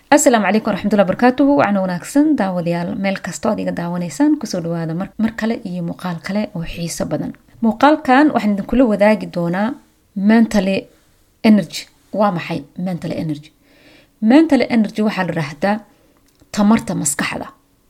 السلام عليكم ورحمة الله وبركاته وعنا وناكسن داوديال ميل كاستو ديغا داوانيسان كسو دوادا mar kale iyo muuqaal kale oo xiiso badan. Muuqaalkan waxaan idin kula wadaagi doonaa mentally energy. Waa maxay mentally energy? Mentally energy waxaa la raahdaa tamarta maskaxda.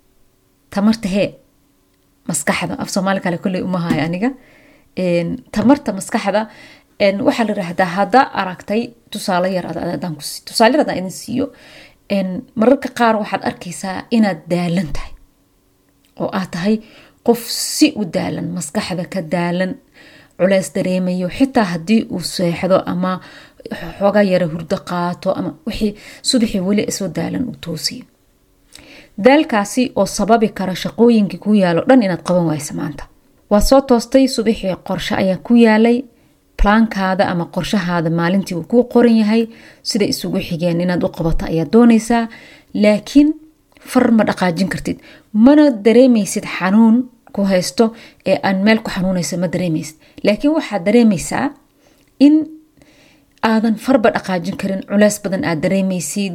Tamarta maskaxda af Soomaali kale kulli uma hayo aniga. Tamarta maskaxda waxaa la raahdaa hadda aragtay tusaale yar adaan idin siiyo. mararka qaar waxaad arkaysaa inaad daalan tahay oo aad tahay qof si u daalan maskaxda ka daalan culays dareemayo xitaa haddii uu seexdo ama xoga yara hurdo qaato ama wixii subaxii weli isoo daalan uu toosiyo daalkaasi oo sababi kara shaqooyinkii ku yaalo dhan inaad qaban wayso maanta waa soo toostay subaxii qorshe ayaa ku yaalay plankaada ama qorshahaada maalintii uu ku qoran yahay sida isugu xigeen inaad u qabato ayaa doonaysaa laakiin far ma dhaqaajin kartid mana dareemaysid xanuun ku haysto ee aan meel ku xanuunaysa ma dareemaysid laakiin waxaad dareemaysaa in aadan farba dhaqaajin karin culays badan aad dareemaysid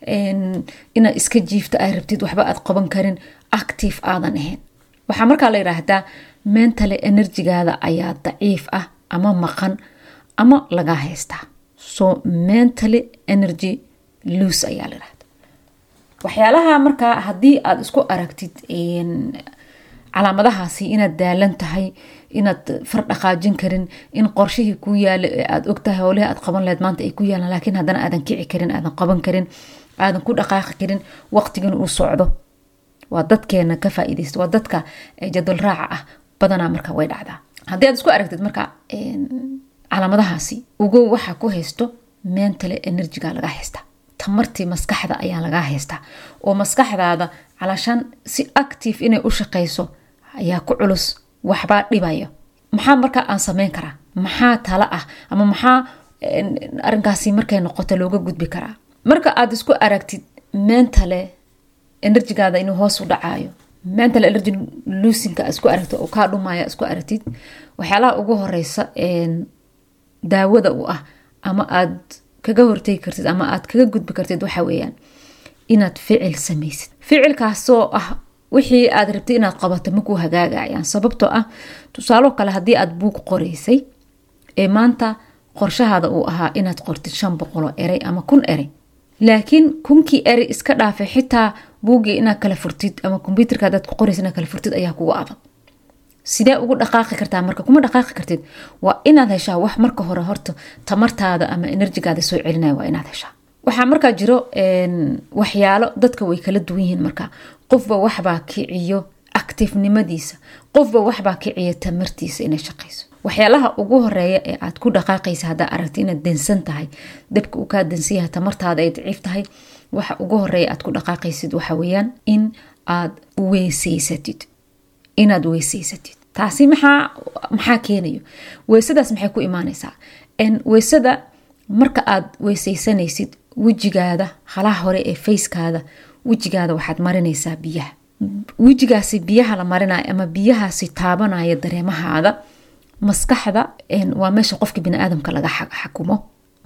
inaad iska jiifto ay rabtid waxba aad qaban karin active aadan ahayn waxaa markaa la yiraahdaa mentally energy-gaada ayaa daciif ah ama maqan ama laga haystaa so mentally energy loose ayaa la yiraahdaa waxyaalaha markaa haddii aad isku aragtid calaamadahaasi inaad daalan tahay inaad far dhaqaajin karin in qorshihii ku yaala aad ogtahay howlaha aad qaban lahayd maanta ay ku yaalaan laakiin haddana aadan kici karin aadan qaban karin aadan ku dhaqaaqi karin waqtigan uu socdo waa dadkeena ka faa'iideysta waa dadka jadwal raaca ah badanaa marka way dhacdaa haddii aad isku aragtid marka calaamadahaasi ugu waxa ku haysto mentally energy-ga laga haystaa tamartii maskaxda ayaa laga haystaa oo maskaxdaada calashan si active inay u shaqeyso ayaa ku culus waxba dhibayo maxaa marka aan sameyn karaa maxaa tala ah ama maxaa arinkaasi markay noqoto looga gudbi karaa marka aad isku aragtid mentally energy-gaada inuu hoos u dhacayo mental energy losing ka isku aragto oo ka dhumaya isku aragtid waxyaalaha ugu horeysa daawada u ah ama aad kaga hortay kartid ama aad kaga gudbi kartid waxa weeyaan inaad ficil sameysid ficilkaas oo ah wixii aad rabtay inaad qabato ma ku hagaagayaan sababtoo ah tusaalo kale haddii aad buug qoraysay ee maanta qorshahaada uu ahaa inaad qortid 500 eray ama 1000 eray laakiin 1000 eray iska dhaafay xitaa buugii inaad kala furtid ama computerka aad ku qoraysid inaad kala furtid ayaa kugu adag sidee ugu dhaqaaqi kartaa marka kuma dhaqaaqi kartid waa inaad heshaa wax marka hore horta tamartaada ama energy-gaada soo celinaya waa inaad heshaa waxaa markaa jiro waxyaalo dadka way kala duwan yihiin marka qofba waxbaa kiciyo active-nimadiisa qofba waxbaa kiciyo tamartiisa inay shaqeyso waxyaalaha ugu horeeya ee aad ku dhaqaaqaysa haddaa aragti inaad dansan tahay dabka uu kaa dansan yahay tamartaada ay daciif tahay waxa ugu horeeya aad ku dhaqaaqaysid waxa weeyaan in aad weysaysatid inaad weysaysatid taasi maxaa keenayo weysadaas maxay ku imaanaysaa weysada marka aad weysaysanaysid wejigaada halaha hore ee facekaada wejigaada waxaad marinaysaa biyaha wejigaasi biyaha la marinayo ama biyahaasi taabanaya dareemahaada maskaxda waa meesha qofka bini'aadamka laga xakumo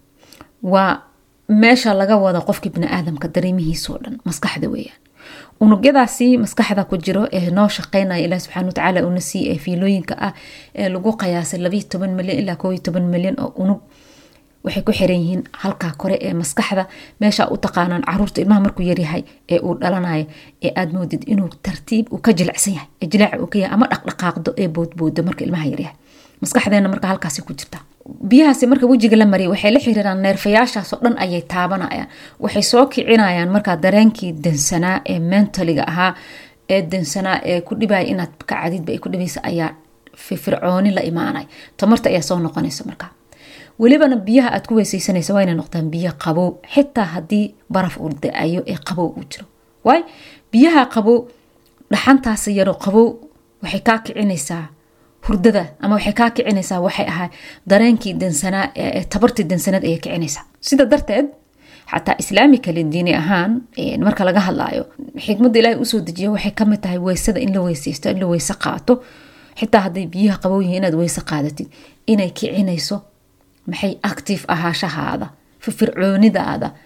waa meesha laga wada qofka bini'aadamka dareemihiisa oo dhan maskaxda weeyaan unugyadaasi maskaxda ku jiro ee noo shaqeynaya Ilaahay subxaanahu wa ta'aala una siiyay fiilooyinka ah ee lagu qiyaasay 12 milyan ilaa 12 milyan oo unug waxay ku xiran yihiin halka kore ee maskaxda meesha u taqaanaan caruurta ilmaha markuu yar yahay ee uu dhalanayo ee aad moodid inuu tartiib u ka jilicsan yahay ijlaac uu ka yahay ama dhaqdhaqaaqdo ee boodboodo marka ilmaha yar yahay maskaxdeena marka halkaasi ku jirta biyahaasi marka wajiga la mariyo waxay la xiriiraan neerfayaashaas oo dhan ayay taabanayaan waxay soo kicinayaan marka dareenkii dansanaa ee mentally-ga ahaa ee dansanaa ee ku dhibay inaad ka cadidba ay ku dhibaysa ayaa fircooni la imaanay tamarta ayaa soo noqonaysa marka walibana biyaha aad ku weysaysanaysa waa inay noqdaan biyo qabow xitaa haddii baraf uu da'ayo ee qabow uu jiro waay biyaha qabow dhaxantaas yaro qabow waxay ka kicinaysaa hurdada ama waxay ka kicinaysaa waxay ahaa dareenkii dansanaa ee tabartii dansanad ay kicinaysaa sida darteed xataa islaamika diini ahaan marka laga hadlaayo xikmadda Ilaahay u soo dejiyo waxay ka mid tahay weysada in la weysaysto in la weysa qaato xitaa haddii biyaha qabow yihiin inaad weysa qaadatid inay kicinayso maxay active ahaashahaada fircoonidaada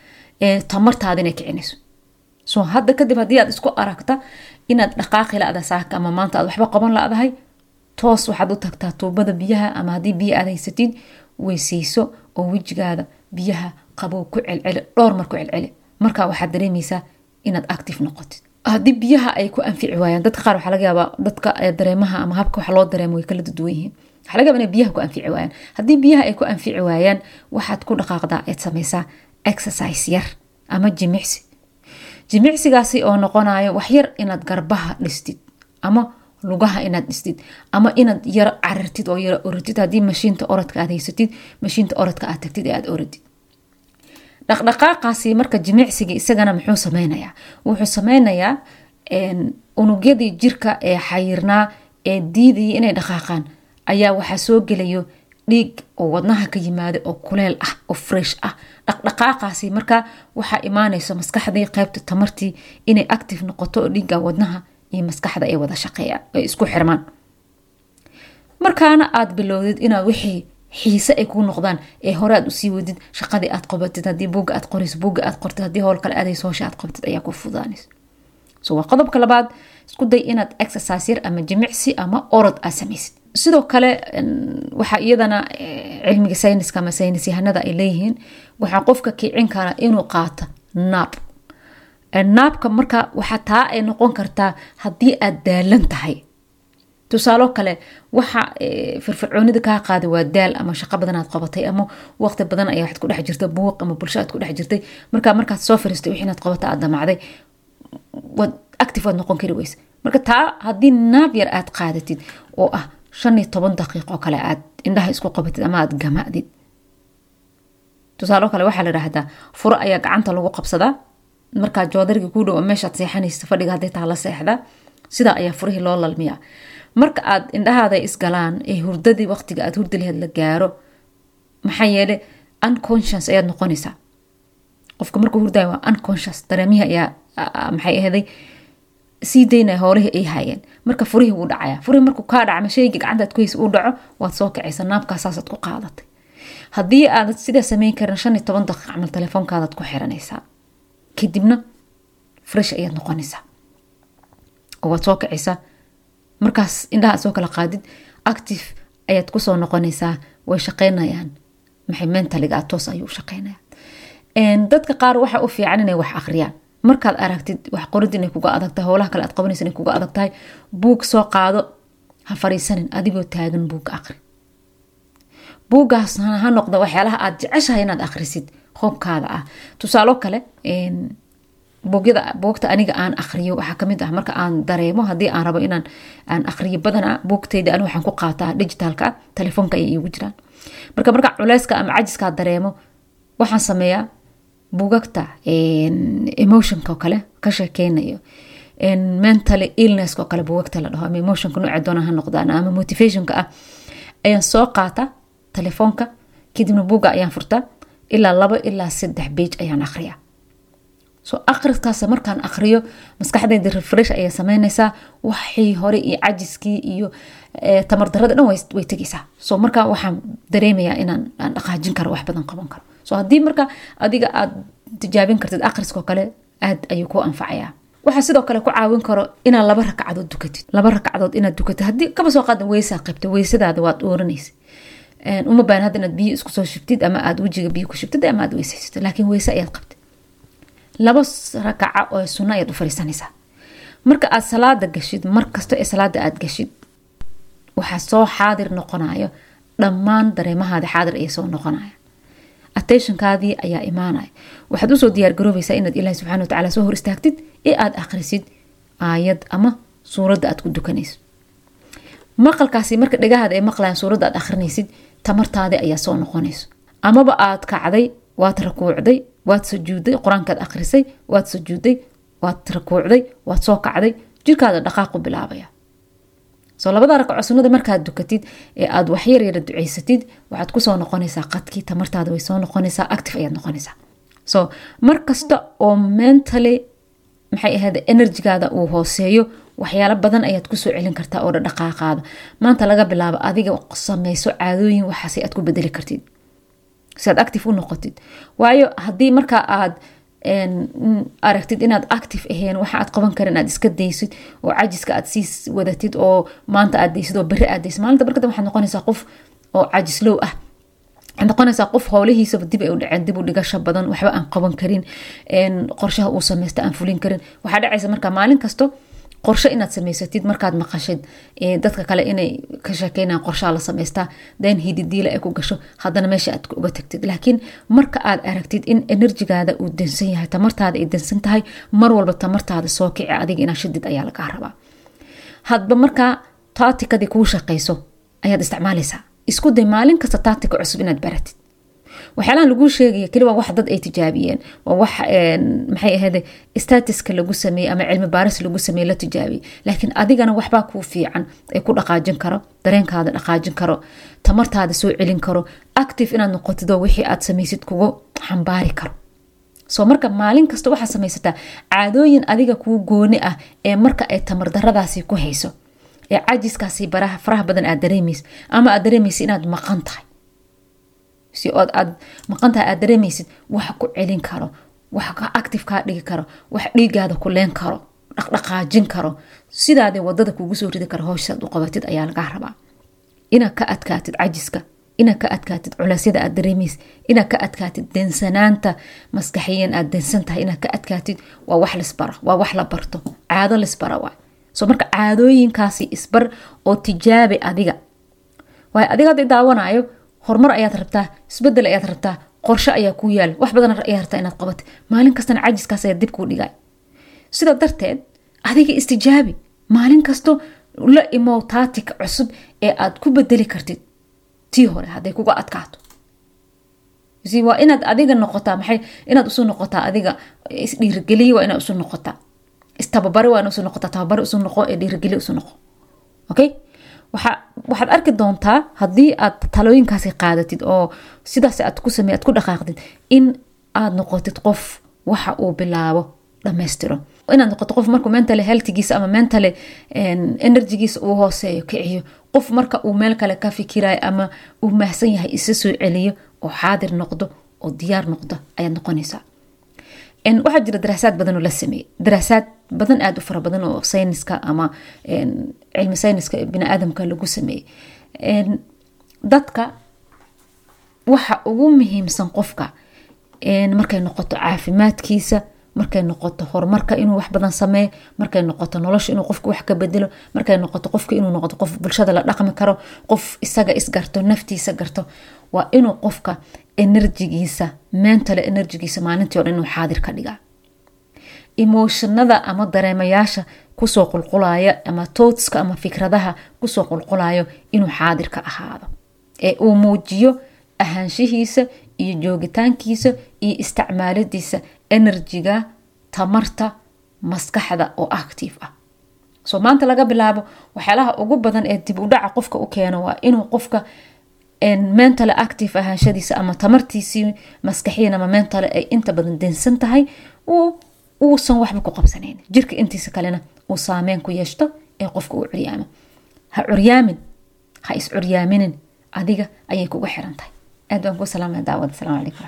tamartaada inay kicinayso. So hadda kadib haddii aad isku aragta inaad dhaqaaqi la-da saaka ama maanta aad waxba qaban la-dahay, toos waxaad u tagtaa tuubada biyaha, ama haddii biyo aad haysatid weysayso oo wejigaada biyaha qabow ku celceli, dhowr mar ku celceli. markaa waxaad dareemaysaa inaad active noqotid. haddii biyaha ay ku anfici waayaan, dadka qaar waxaa laga yaabaa dadka dareemaha ama habka wax loo dareemo way kala duwan yihiin, waxaa laga yaabaa inay biyaha ku anfici waayaan. haddii biyaha ay ku anfici waayaan, waxaad ku dhaqaaqdaa eed samaysaa exercise yar ama jimicsigaasi oo noqonayo wax yar inaad garbaha dhistid ama lugaha inaad dhistid ama inaad yara carirtid oo yara oratid. haddii mashiinta orodka aad haysatid, mashiinta orodka aad tagtid ee aad oratid. dhaqdhaqaaqaasi marka jimicsiga isagana muxuu sameynayaa? wuxuu sameynayaa unugyadii jirka ee xayirnaa ee diidayay inay dhaqaaqaan ayaa waxaa soo gelayo dhiig oo wadnaha ka yimaado oo kuleel ah oo fresh ah. dhaqdhaqaaqaasi marka waxaa imaanayso maskaxdii qaybta tamartii inay active noqoto oo dhiigga wadnaha iyo maskaxda ay wada shaqeeyaan, ay isku xirmaan. markaana aad bilowdid inaad wixii xiise ay ku noqdaan ee hore aad usii wadid shaqadii aad qabatid. haddii buugga aad qorayso, buugga aad qortid. haddii howl kale aadayso, howsha aad qabatid ayaa ku fudaanaysa. so waa qodobka labaad, isku day inaad exercise yar ama jimicsi ama orod aad samaysid. sidoo kale waxaa iyadana cilmiga sayniska ama saynis yahanada ay leeyihiin, waxaa qofka kicin kara inuu qaato naab. naabka marka waxaa taa ay noqon kartaa haddii aad daalan tahay. tusaalo kale, waxa firfircoonida kaa qaada waa daal ama shaqo badan aad qabatay ama waqti badan ayaa waxaad ku dhex jirta buuq ama bulsho aad ku dhex jirtay. markaad soo fariistay wixii inaad qabata aad damacday, waad active waad noqon kari weysa. marka taa haddii naab yar aad qaadatid oo ah 15 daqiiqo kale aad indhaha isku qabatid ama aad gamadid. tusaalo kale waxaa la yiraahdaa furo ayaa gacanta lagu qabsadaa. markaa joodariga ku dhow meeshaad seexanaysa fadhiga hadday taa la seexda, sidaa ayaa furihii loo lalmiyaa. marka aad indhahaada isgalaan ee hurdadii waqtiga aad hurdi lahayd la gaaro, maxaa yeelay unconscious ayaad noqonaysaa. qofka markuu hurdayo waa unconscious, dareemihi ayaa maxay ahaday sii daynaya howlihii ay hayeen. marka furihii wuu dhacaya. furihii markuu kaa dhaca, shayga gacanta aad ku haysa uu dhaco, waad soo kacaysa, naabkaasaasaad ku qaadatay. haddii aad sidaa samayn karin, 15 daqiiq camal telefoonkaadaad ku xiranaysaa, kadibna fresh ayaad noqonaysaa oo waad soo kacaysaa. markaas indhaha soo kala qaadid, active ayaad ku soo noqonaysaa. way shaqeynayaan, maxay mentaliga toos ayuu shaqeynaya. dadka qaar waxa u fiican inay wax akhriyaan. markaad aragtid wax qorid inay kuga adag tahay, howlaha kale aad qabanaysa inay kuga adag tahay, buug soo qaado, ha fariisanin, adigoo taagan buug akhri. buuggaas ha noqdo waxyaalaha aad jeceshahay inaad akhrisid hobkaada ah. tusaalo kale, buugta aniga aan akhriyo waxaa kamid ah marka aan dareemo haddii aan rabo inaan akhriyo badana buugtayda aniga waxaan ku qaataa digitalka, telefoonka ay iigu jiraan. marka culeyska ama cajiska dareemo, waxaan sameeyaa buugagta emotionka kale ka sheekeynayo, mental illness oo kale buugagta la dhaho, ama emotionka nooca doona ha noqdaan ama motivationka ah, ayaan soo qaata telefoonka, kadibna buugga ayaan furtaa ilaa 2 ilaa 3 page ayaan akhriyaa. so akhriskaas markaan akhriyo, maskaxdayda refresh ayaa sameynaysaa. waxii hore iyo cajiskii iyo tamar darrada dhan way tegaysaa. so marka waxaan dareemayaa inaan dhaqaajin karo, wax badan qaban karo. so haddii marka adiga aad tijaabin kartid akhriskoo kale, aad ayuu ku anfacayaa. waxaa sidoo kale ku caawin karo inaad 2 ragcadood dukatid. 2 ragcadood inaad dukatid, haddii kaba soo qaadan weysaa qabta, weysadaada waad ooranaysa. uma baahan hadda inaad biyo isku soo shubtid ama aad wejiga biyo ku shubtid ama aad weysaysatid, laakiin weyse ayaad qabtid. 2 rakaca oo sunna ayaad u fariisanaysaa. marka aad salaada gashid, markasta ee salaada aad gashid, waxaa soo xaadir noqonayo dhammaan dareemahaada, xaadir ay soo noqonaya. attentionkaadii ayaa imaanaya. waxaad usoo diyaar garoobaysaa inaad ilaahay subxaanahu wa tacaala soo hor istaagtid ee aad akhrisid aayad ama suuradda aad ku dukanayso. maqalkaasi marka dhagahaada ay maqlayaan suuradda aad akhrinaysid, tamartaada ayaa soo noqonayso. amaba aad kacday, waad rakuucday, waad sujuuday, quraankaad akhrisay, waad sujuuday, waad rakuucday, waad soo kacday, jirkaada dhaqaaq u bilaabaya. soo 2 rakaco sunnada markaad dukatid ee aad wax yar yar duceysatid, waxaad ku soo noqonaysaa qadkii, tamartaada way soo noqonaysaa, active ayaad noqonaysaa. so markasta oo mentally maxay ahayd energy-gaada uu hooseeyo, waxyaalo badan ayaad ku soo celin kartaa oo dhaqaaqaada. maanta laga bilaabo adiga sameyso caadooyin waxaas aad ku bedeli kartid si aad active u noqotid. waayo haddii marka aad aragtid inaad active ahayn waxa aad qaban karin aad iska daysid oo cajiska aad sii wadatid oo maanta aad daysid oo beri aad daysid maalinta barkada waxaad noqonaysaa qof oo cajislow ah noqonaysaa qof howlihiisaba dib ay u dhaceen dib u dhigasho badan waxba aan qaban karin qorshaha uu samaysta aan fulin karin waxaa dhacaysa marka maalin kasto qorshe inaad samaysatid markaad maqashid dadka kale inay ka sheekeynayaan qorshaha la samaystaa deen hididiila ay ku gasho haddana meesha aad uga tagtid laakiin marka aad aragtid in enerjigaada uu dansan yahay tamartaada ay dansan tahay mar walba tamartaada soo kici adiga inaa shidid ayaa lagaa rabaa hadba markaa taatikadii kuu shaqayso ayaad isticmaalaysaa isku day maalin kasta taatika cusub inaad baratid waxyaalahan lagu sheegaya keli waa wax dad ay tijaabiyeen waa wax maxay ahayd statiska lagu sameeyay ama cilmi baaris lagu sameeyay la tijaabiyay laakiin adigana waxba ku fiican ay ku dhaqaajin karo dareenkaada dhaqaajin karo tamartaada soo celin karo active inaad noqotid oo wixii aad samaysid kugu xambaari karo soo marka maalin kasta waxa samaysataa caadooyin adiga kugu gooni ah ee marka ay tamar daradaasi ku hayso ee cajiskaasi faraha badan aad dareemaysid ama aad dareemaysid inaad maqan tahay si aad maqan tahay aad dareemaysid wax ku celin karo wax ka active ka dhigi karo wax dhiigaada ku leen karo dhaqdhaqaajin karo sidaadii wadada kugu soo ridi karo hawshaad u qabatid ayaa laga rabaa inaad ka adkaatid cajiska inaad ka adkaatid culeysyada aad dareemaysid inaad ka adkaatid densanaanta maskaxiyan aad densan tahay inaad ka adkaatid waa wax lisbara waa wax la barto caado lisbara waa soo marka caadooyinkaasi isbar oo tijaabi adiga waay adiga hadii daawanayo horumar ayaad rabtaa isbedel ayaad rabtaa qorshe ayaa ku yaal wax badan ayaad rabtaa inaad qabatid maalin kastana cajiskaas ayaa dib kuu dhigay sida darteed adiga istijaabi maalin kasto la imo taatik cusub ee aad ku bedeli kartid tii hore haday kuga adkaato waa inaad adiga noqotaa maxay inaad usu noqotaa adiga isdhiirigeliyo waa inaad usu noqotaa istababari waa inaad usu noqotaa tababari usu noqo ee dhiirigeliyo usu noqo okay waxaad arki doontaa haddii aad talooyinkaasi qaadatid oo sidaas aad ku samey aad ku dhaqaaqdid in aad noqotid qof waxa uu bilaabo dhammaystiro inaad noqoto qof markuu mentally healthigiisa ama mentally energygiisa uu hooseeyo kiciyo qof marka uu meel kale ka fikirayo ama uu mahsan yahay isa soo celiyo oo xaadir noqdo oo diyaar noqdo ayaad noqonaysaa waxaa jira daraasaad badan oo la sameeyey daraasaad badan aad u fara badan oo sayniska ama cilmi sayniska biniaadamka lagu sameeyey dadka waxa ugu muhiimsan qofka markay noqoto caafimaadkiisa markay noqoto horumarka inuu wax badan sameeyo markay noqoto nolosha inuu qofka wax ka bedelo markay noqoto qofka inuu noqdo qof bulshada la dhaqmi karo qof isaga isgarto naftiisa garto waa inuu qofka enerjigiisa mental enerjigiisa maalintii oo dhan inuu xaadir ka dhigaa emotionada ama dareemayaasha kusoo qulqulaya ama thoughtska ama fikradaha kusoo qulqulayo inuu xaadir ka ahaado ee uu muujiyo ahaanshihiisa iyo joogitaankiisa iyo isticmaaladiisa enerjiga tamarta maskaxda oo active ah soo maanta laga bilaabo waxyaalaha ugu badan ee dib u dhaca qofka u keeno waa inuu qofka mental active ahaanshadiisa ama tamartiisii maskaxiyan ama mental ay inta badan densan tahay uusan waxba ku qabsanayn jirka intiisa kalena uu saameyn ku yeeshto ee qofka uu curyaamo ha curyaamin ha is curyaaminin adiga ayay kugu xiran tahay aad baan ku salaamay daawada. Assalaamu calaykum.